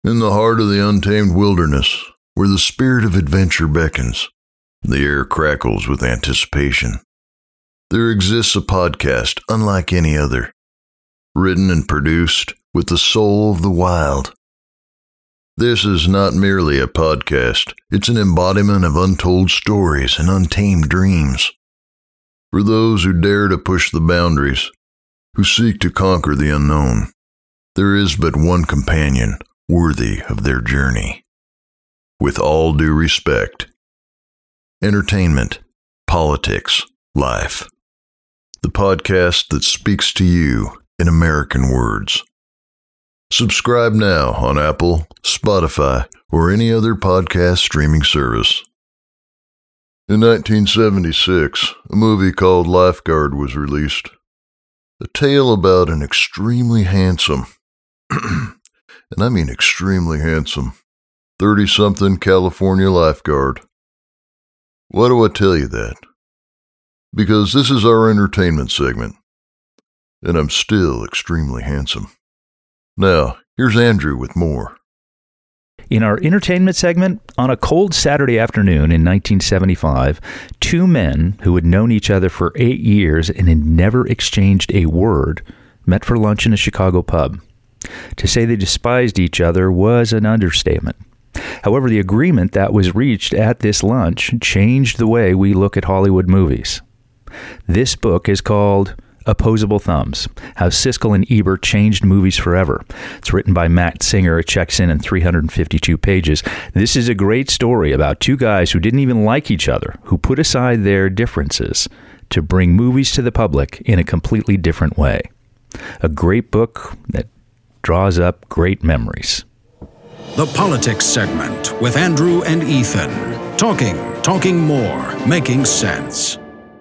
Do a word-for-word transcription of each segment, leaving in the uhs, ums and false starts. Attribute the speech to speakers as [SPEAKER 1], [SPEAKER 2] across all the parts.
[SPEAKER 1] In the heart of the untamed wilderness, where the spirit of adventure beckons, the air crackles with anticipation, there exists a podcast unlike any other, written and produced with the soul of the wild. This is not merely a podcast, it's an embodiment of untold stories and untamed dreams. For those who dare to push the boundaries, who seek to conquer the unknown, there is but one companion worthy of their journey. With all due respect, entertainment, politics, life. The podcast that speaks to you in American words. Subscribe now on Apple, Spotify, or any other podcast streaming service. In nineteen seventy-six, a movie called Lifeguard was released. A tale about an extremely handsome, and I mean extremely handsome, thirty-something California lifeguard. Why do I tell you that? Because this is our entertainment segment, and I'm still extremely handsome. Now, here's Andrew with more.
[SPEAKER 2] In our entertainment segment, on a cold Saturday afternoon in nineteen seventy-five, two men who had known each other for eight years and had never exchanged a word met for lunch in a Chicago pub. To say they despised each other was an understatement. However, the agreement that was reached at this lunch changed the way we look at Hollywood movies. This book is called Opposable Thumbs, How Siskel and Ebert Changed Movies Forever. It's written by Matt Singer. It checks in in three hundred fifty-two pages. This is a great story about two guys who didn't even like each other, who put aside their differences to bring movies to the public in a completely different way. A great book that draws up great memories.
[SPEAKER 3] The Politics segment with Andrew and Ethan. Talking, talking more, making sense.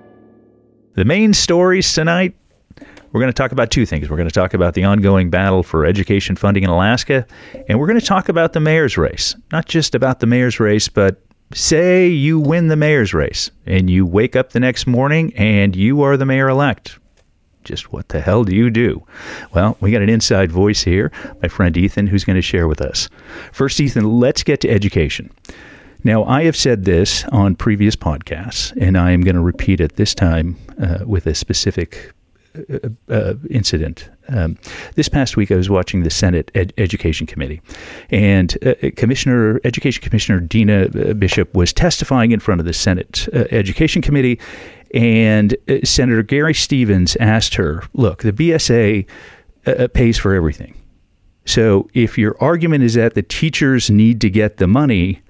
[SPEAKER 2] The main stories tonight, we're going to talk about two things. We're going to talk about the ongoing battle for education funding in Alaska, and we're going to talk about the mayor's race. Not just about the mayor's race, but say you win the mayor's race, and you wake up the next morning and you are the mayor-elect. Just what the hell do you do? Well, we got an inside voice here, my friend Ethan, who's going to share with us. First, Ethan, let's get to education. Now, I have said this on previous podcasts, and I am going to repeat it this time uh, with a specific uh, uh, incident. Um, this past week, I was watching the Senate Ed- Education Committee, and uh, Commissioner, Education Commissioner Dina Bishop was testifying in front of the Senate uh, Education Committee, and uh, Senator Gary Stevens asked her, look, the B S A uh, pays for everything. So if your argument is that the teachers need to get the money,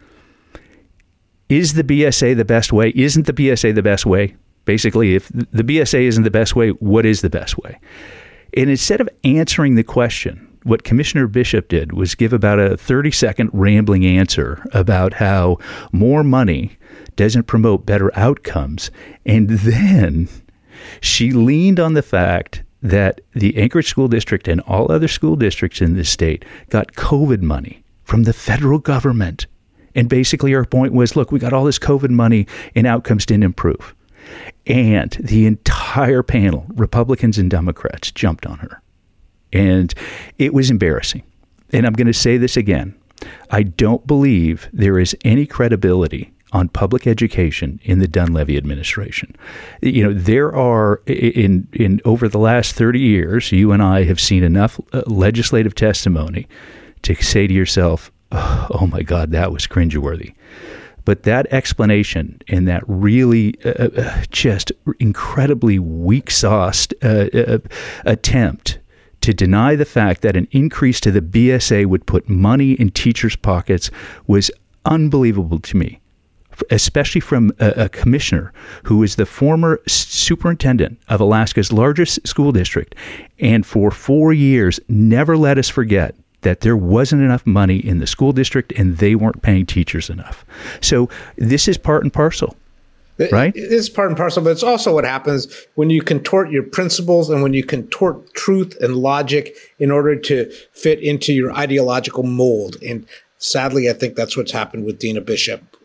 [SPEAKER 2] is the B S A the best way? Isn't the B S A the best way? Basically, if the B S A isn't the best way, what is the best way? And instead of answering the question, what Commissioner Bishop did was give about a thirty-second rambling answer about how more money doesn't promote better outcomes. And then she leaned on the fact that the Anchorage School District and all other school districts in this state got COVID money from the federal government. And basically her point was, look, we got all this COVID money and outcomes didn't improve. And the entire panel, Republicans and Democrats, jumped on her. And it was embarrassing. And I'm going to say this again. I don't believe there is any credibility on public education in the Dunleavy administration. You know, there are, in in over the last thirty years, you and I have seen enough uh, legislative testimony to say to yourself, oh my God, that was cringeworthy. But that explanation and that really uh, uh, just incredibly weak-sauced uh, uh, attempt to deny the fact that an increase to the B S A would put money in teachers' pockets was unbelievable to me, especially from a, a commissioner who is the former superintendent of Alaska's largest school district, and for four years never let us forget that there wasn't enough money in the school district and they weren't paying teachers enough. So this is part and parcel, right?
[SPEAKER 4] It is part and parcel, but it's also what happens when you contort your principles and when you contort truth and logic in order to fit into your ideological mold. And sadly, I think that's what's happened with Dina Bishop.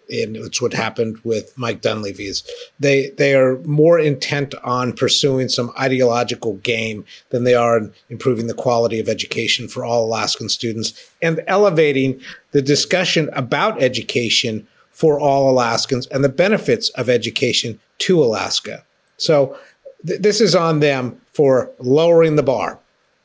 [SPEAKER 4] And it's what happened with Mike Dunleavy's. They they are more intent on pursuing some ideological game than they are in improving the quality of education for all Alaskan students and elevating the discussion about education for all Alaskans and the benefits of education to Alaska. So th- this is on them for lowering the bar.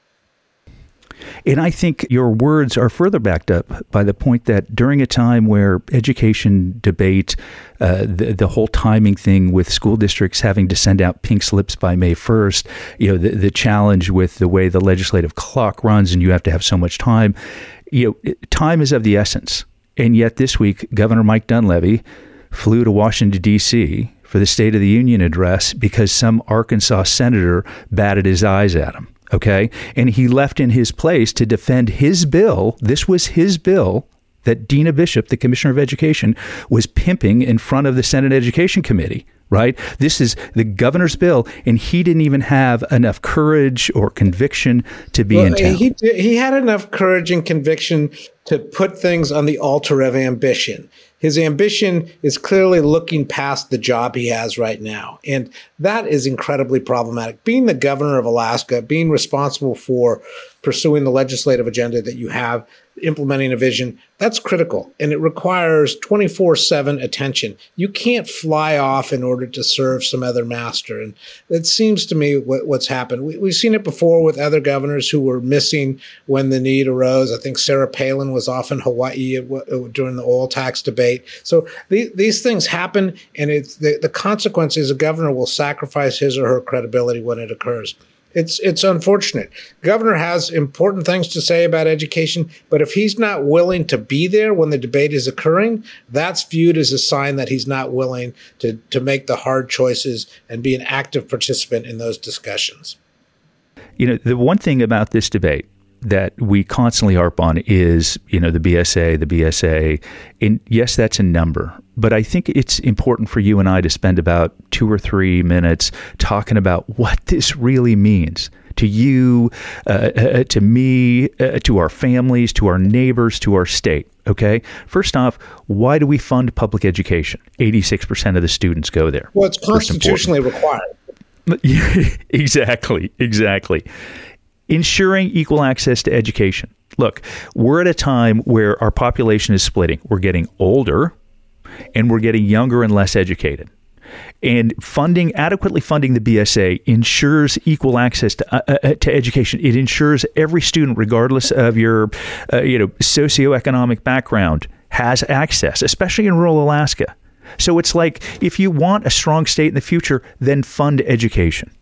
[SPEAKER 2] And I think your words are further backed up by the point that during a time where education debate, uh, the, the whole timing thing with school districts having to send out pink slips by May first, you know, the, the challenge with the way the legislative clock runs and you have to have so much time, you know, time is of the essence. And yet this week, Governor Mike Dunleavy flew to Washington, D C for the State of the Union address because some Arkansas senator batted his eyes at him. Okay. And he left in his place to defend his bill. This was his bill that Dina Bishop, the Commissioner of Education, was pimping in front of the Senate Education Committee. Right. This is the governor's bill. And he didn't even have enough courage or conviction to be
[SPEAKER 4] well,
[SPEAKER 2] in town.
[SPEAKER 4] He, he had enough courage and conviction to put things on the altar of ambition. His ambition is clearly looking past the job he has right now. And that is incredibly problematic. Being the governor of Alaska, being responsible for pursuing the legislative agenda that you have, implementing a vision, that's critical. And it requires twenty-four seven attention. You can't fly off in order to serve some other master. And it seems to me what, what's happened. We, we've seen it before with other governors who were missing when the need arose. I think Sarah Palin was off in Hawaii during the oil tax debate. So the, these things happen, and it's the, the consequence is a governor will sacrifice his or her credibility when it occurs. It's it's unfortunate. Governor has important things to say about education, but if he's not willing to be there when the debate is occurring, that's viewed as a sign that he's not willing to, to make the hard choices and be an active participant in those discussions.
[SPEAKER 2] You know, the one thing about this debate that we constantly harp on is, you know, the B S A, the B S A. And yes, that's a number. But I think it's important for you and I to spend about two or three minutes talking about what this really means to you, uh, uh, to me, uh, to our families, to our neighbors, to our state. Okay. First off, why do we fund public education? eighty-six percent of the students go there.
[SPEAKER 4] Well, it's constitutionally required.
[SPEAKER 2] Exactly. Exactly. Ensuring equal access to education. Look, we're at a time where our population is splitting. We're getting older and we're getting younger and less educated. And funding, adequately funding the B S A ensures equal access to uh, uh, to education. It ensures every student, regardless of your uh, you know socioeconomic background, has access, especially in rural Alaska. So it's like, if you want a strong state in the future, then fund education.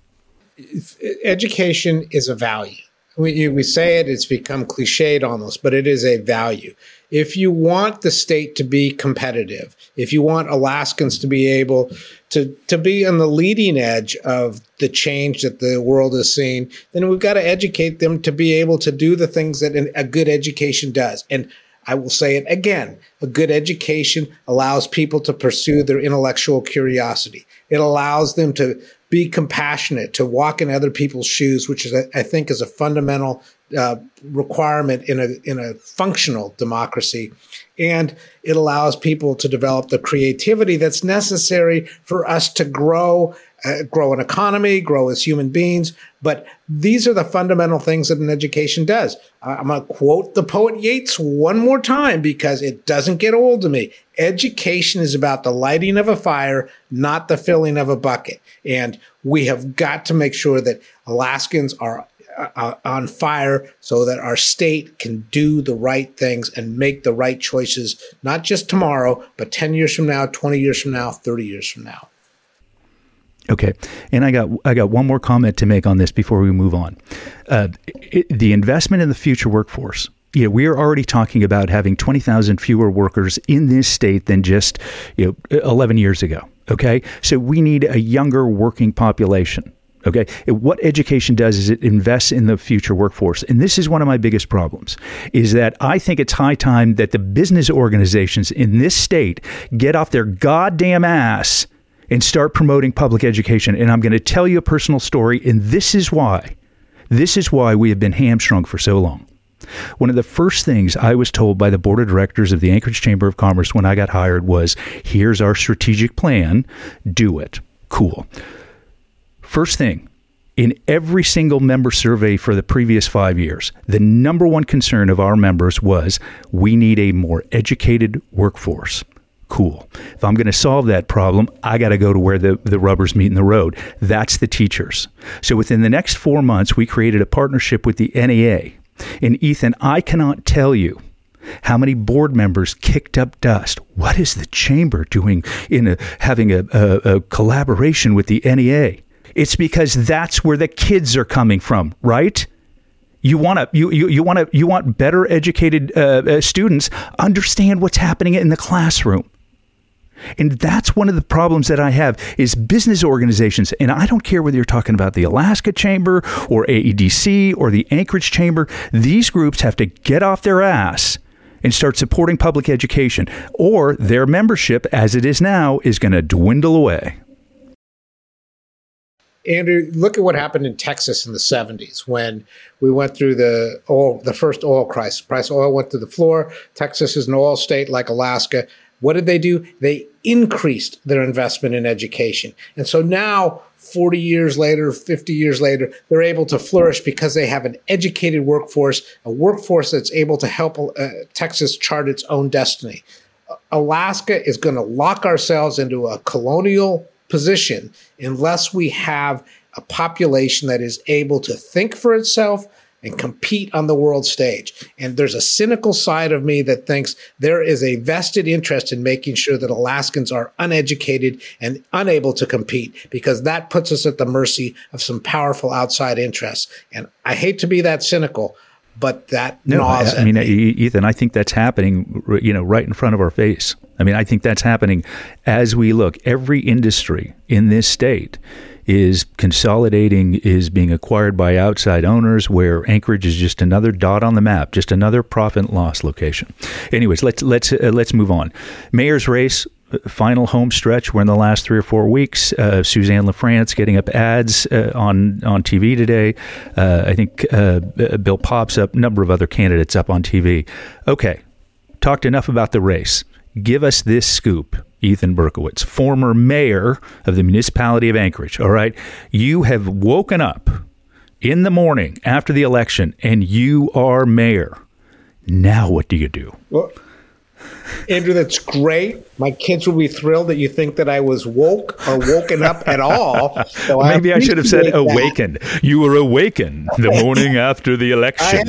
[SPEAKER 4] Education is a value. We, we say it, it's become cliched almost, but it is a value. If you want the state to be competitive, if you want Alaskans to be able to, to be on the leading edge of the change that the world is seeing, then we've got to educate them to be able to do the things that a good education does. And I will say it again, a good education allows people to pursue their intellectual curiosity. It allows them to be compassionate, to walk in other people's shoes, which is, I think, is a fundamental uh, requirement in a in a functional democracy. And it allows people to develop the creativity that's necessary for us to grow, uh, grow an economy, grow as human beings. But these are the fundamental things that an education does. Uh, I'm going to quote the poet Yeats one more time because it doesn't get old to me. Education is about the lighting of a fire, not the filling of a bucket. And we have got to make sure that Alaskans are uh, on fire so that our state can do the right things and make the right choices, not just tomorrow, but ten years from now, twenty years from now, thirty years from now.
[SPEAKER 2] Okay, and I got I got one more comment to make on this before we move on. Uh, it, the investment in the future workforce. You know, we are already talking about having twenty thousand fewer workers in this state than just, you know, eleven years ago. Okay, so we need a younger working population. Okay, what education does is it invests in the future workforce. And this is one of my biggest problems, is that I think it's high time that the business organizations in this state get off their goddamn ass and start promoting public education. And I'm going to tell you a personal story, and this is why. This is why we have been hamstrung for so long. One of the first things I was told by the board of directors of the Anchorage Chamber of Commerce when I got hired was, here's our strategic plan, do it. Cool. First thing, in every single member survey for the previous five years, the number one concern of our members was, we need a more educated workforce. Cool. If I'm going to solve that problem, I got to go to where the, the rubbers meet in the road. That's the teachers. So within the next four months, we created a partnership with the N E A. And Ethan, I cannot tell you how many board members kicked up dust. What is the chamber doing in a, having a, a, a collaboration with the N E A? It's because that's where the kids are coming from, right? You want to you you you want to you want better educated uh, uh, students understand what's happening in the classroom. And that's one of the problems that I have is business organizations. And I don't care whether you're talking about the Alaska Chamber or A E D C or the Anchorage Chamber. These groups have to get off their ass and start supporting public education, or their membership, as it is now, is going to dwindle away.
[SPEAKER 4] Andrew, look at what happened in Texas in the seventies when we went through the oil, the first oil crisis. Price of oil went to the floor. Texas is an oil state like Alaska. What did they do? They increased their investment in education. And so now, forty years later, fifty years later, they're able to flourish because they have an educated workforce, a workforce that's able to help uh, Texas chart its own destiny. Alaska is going to lock ourselves into a colonial position unless we have a population that is able to think for itself and compete on the world stage. And there's a cynical side of me that thinks there is a vested interest in making sure that Alaskans are uneducated and unable to compete, because that puts us at the mercy of some powerful outside interests. And I hate to be that cynical, but that
[SPEAKER 2] no,
[SPEAKER 4] gnaws
[SPEAKER 2] I, I mean,
[SPEAKER 4] at me.
[SPEAKER 2] Ethan, I think that's happening, you know, right in front of our face. I mean, I think that's happening as we look. Every industry in this state is consolidating, is being acquired by outside owners, where Anchorage is just another dot on the map, just another profit and loss location. Anyways, let's let's uh, let's move on. Mayor's race, final home stretch. We're in the last three or four weeks. Uh, Suzanne LaFrance getting up ads uh, on on T V today. Uh, I think uh, Bill Popp's up. A number of other candidates up on T V. Okay, talked enough about the race. Give us this scoop, Ethan Berkowitz, former mayor of the municipality of Anchorage. All right. You have woken up in the morning after the election and you are mayor. Now what do you do?
[SPEAKER 4] Well, Andrew, that's great. My kids will be thrilled that you think that I was woke or woken up at all. So
[SPEAKER 2] Maybe
[SPEAKER 4] I,
[SPEAKER 2] I should have said
[SPEAKER 4] that.
[SPEAKER 2] awakened. You were awakened the morning after the election.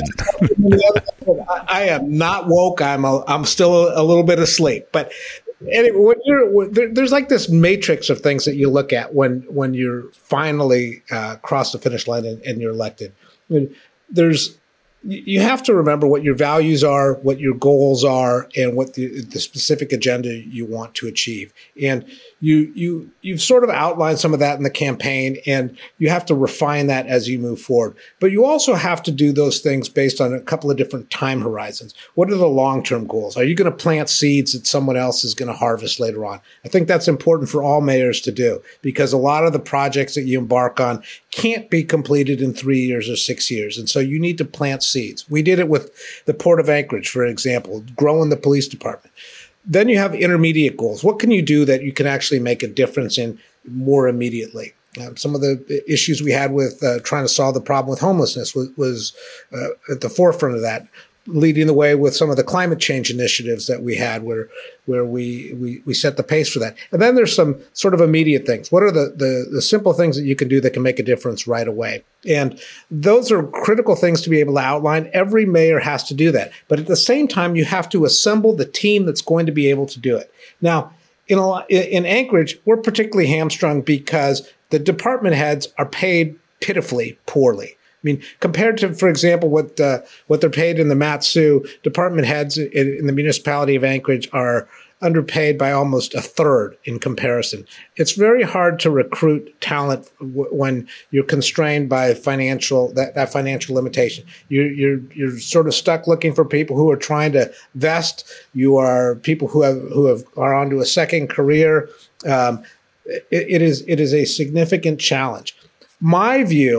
[SPEAKER 4] I, I am not woke. I'm a, I'm still a, a little bit asleep. But anyway, when you're when, there, there's like this matrix of things that you look at when when you're finally uh, crossed the finish line and, and you're elected. I mean, there's you have to remember what your values are, what your goals are, and what the, the specific agenda you want to achieve. And you you you've sort of outlined some of that in the campaign, and you have to refine that as you move forward. But you also have to do those things based on a couple of different time horizons. What are the long-term goals? Are you going to plant seeds that someone else is going to harvest later on? I think that's important for all mayors to do, because a lot of the projects that you embark on can't be completed in three years or six years. And so you need to plant seeds. We did it with the Port of Anchorage, for example, growing the police department. Then you have intermediate goals. What can you do that you can actually make a difference in more immediately? Um, some of the issues we had with uh, trying to solve the problem with homelessness was, was uh, at the forefront of that, leading the way with some of the climate change initiatives that we had where where we, we, we set the pace for that. And then there's some sort of immediate things. What are the, the, the simple things that you can do that can make a difference right away? And those are critical things to be able to outline. Every mayor has to do that. But at the same time, you have to assemble the team that's going to be able to do it. Now, in, a, in Anchorage, we're particularly hamstrung because the department heads are paid pitifully poorly. I mean, compared to, for example, what uh, what they're paid in the Mat-Su, department heads in, in the municipality of Anchorage are underpaid by almost a third in comparison. It's very hard to recruit talent w- when you're constrained by financial that, that financial limitation. You're you're you're sort of stuck looking for people who are trying to vest. You are people who have who have are onto a second career. Um, it, it is it is a significant challenge. My view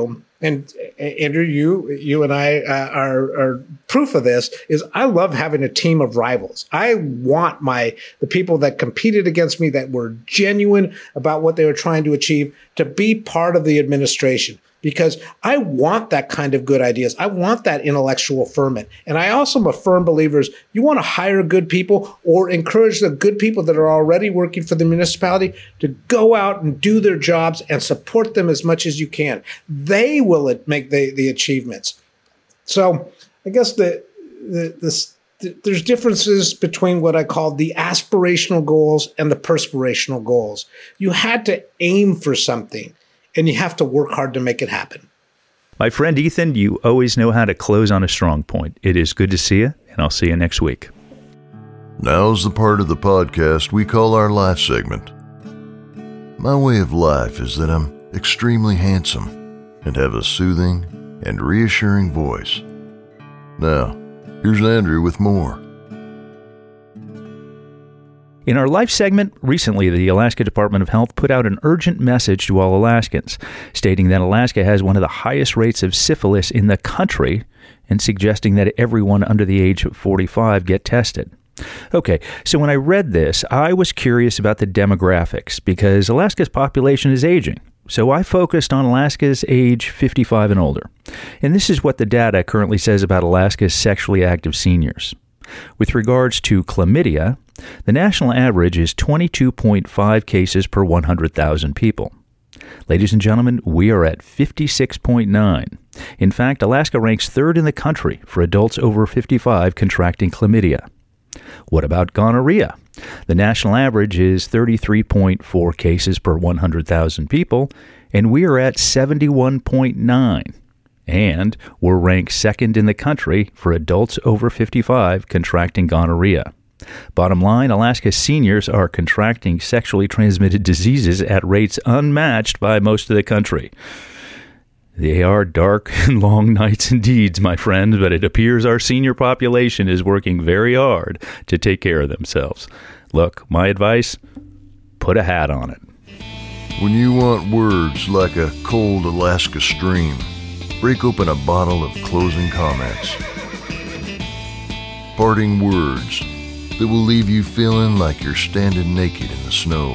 [SPEAKER 4] and Andrew, you you and I uh, are, are proof of this, is I love having a team of rivals. I want my the people that competed against me, that were genuine about what they were trying to achieve, to be part of the administration. Because I want that kind of good ideas. I want that intellectual ferment. And I also am a firm believer, you want to hire good people or encourage the good people that are already working for the municipality to go out and do their jobs and support them as much as you can. They will make the, the achievements. So I guess the, the, the, there's differences between what I call the aspirational goals and the perspirational goals. You had to aim for something, and you have to work hard to make it happen.
[SPEAKER 2] My friend Ethan, you always know how to close on a strong point. It is good to see you, and I'll see you next week.
[SPEAKER 1] Now's the part of the podcast we call our life segment. My way of life is that I'm extremely handsome and have a soothing and reassuring voice. Now, here's Andrew with more.
[SPEAKER 2] In our life segment, recently the Alaska Department of Health put out an urgent message to all Alaskans, stating that Alaska has one of the highest rates of syphilis in the country and suggesting that everyone under the age of forty-five get tested. Okay, so when I read this, I was curious about the demographics because Alaska's population is aging. So I focused on Alaska's age fifty-five and older. And this is what the data currently says about Alaska's sexually active seniors. With regards to chlamydia, the national average is twenty-two point five cases per one hundred thousand people. Ladies and gentlemen, we are at fifty-six point nine. In fact, Alaska ranks third in the country for adults over fifty-five contracting chlamydia. What about gonorrhea? The national average is thirty-three point four cases per one hundred thousand people, and we are at seventy-one point nine. And we're ranked second in the country for adults over fifty-five contracting gonorrhea. Bottom line, Alaska's seniors are contracting sexually transmitted diseases at rates unmatched by most of the country. They are dark and long nights indeed, my friends, but it appears our senior population is working very hard to take care of themselves. Look, my advice, put a hat on it.
[SPEAKER 1] When you want words like a cold Alaska stream, break open a bottle of closing comments. Parting words that will leave you feeling like you're standing naked in the snow.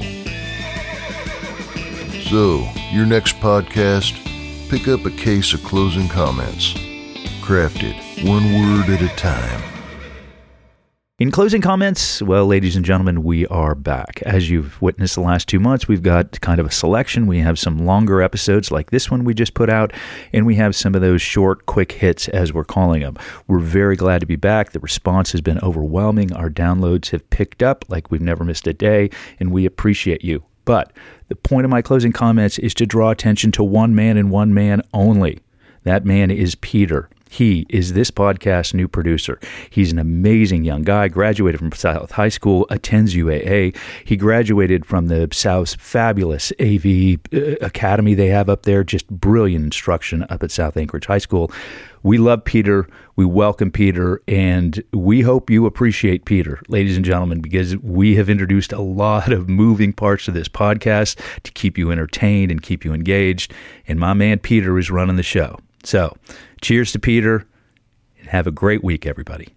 [SPEAKER 1] So, your next podcast, pick up a case of closing comments. Crafted one word at a time.
[SPEAKER 2] In closing comments, well, ladies and gentlemen, we are back. As you've witnessed the last two months, we've got kind of a selection. We have some longer episodes like this one we just put out, and we have some of those short, quick hits, as we're calling them. We're very glad to be back. The response has been overwhelming. Our downloads have picked up like we've never missed a day, and we appreciate you. But the point of my closing comments is to draw attention to one man and one man only. That man is Peter. He is this podcast's new producer. He's an amazing young guy, graduated from South High School, attends U A A. He graduated from the South's fabulous A V Academy they have up there, just brilliant instruction up at South Anchorage High School. We love Peter. We welcome Peter, and we hope you appreciate Peter, ladies and gentlemen, because we have introduced a lot of moving parts to this podcast to keep you entertained and keep you engaged, and my man Peter is running the show. So, cheers to Peter, and have a great week, everybody.